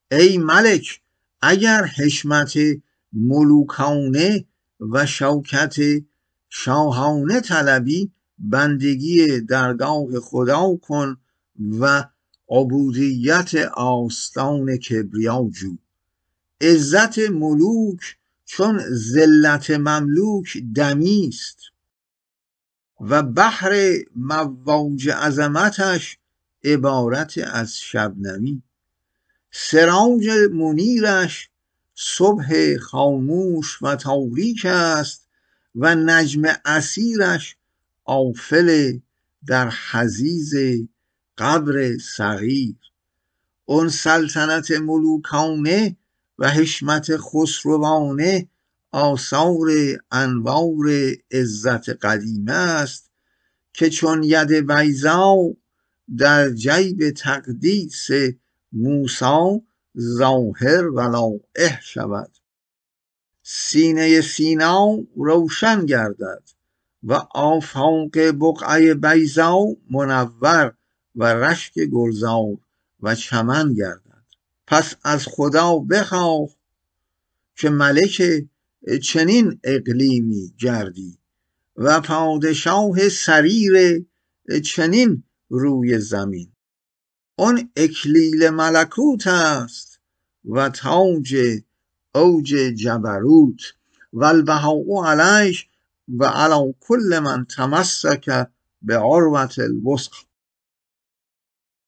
ای ملک، اگر حشمت ملوکانه و شوکت شاهانه طلبی، بندگی درگاه خدا کن و عبودیت آستان کبریا جو. عزت ملوک چون ذلت مملوک دمیست و بحر مواج عظمتش عبارت از شبنمی. سراج منیرش صبح خاموش و تاریک است و نجم اثیرش آفل در حضیض قبر صغیر. اون سلطنت ملوکانه و حشمت خسروانه آثار انوار عزت قدیمه است که چون ید بیضا در جیب تقدیس موسی ظاهر ولایح شود. سینه سینا روشن گردد و آفاق بقعه بیضا منور و رشک گلزار و چمن گردد. پس از خدا بخواه که ملک چنین اقلیمی گردی و پادشاه سریر چنین روی زمین. اون اکلیل ملکوت است و تاج اوج جبروت و البهاء علیه و علی کل من تمسک بعروة الوثق.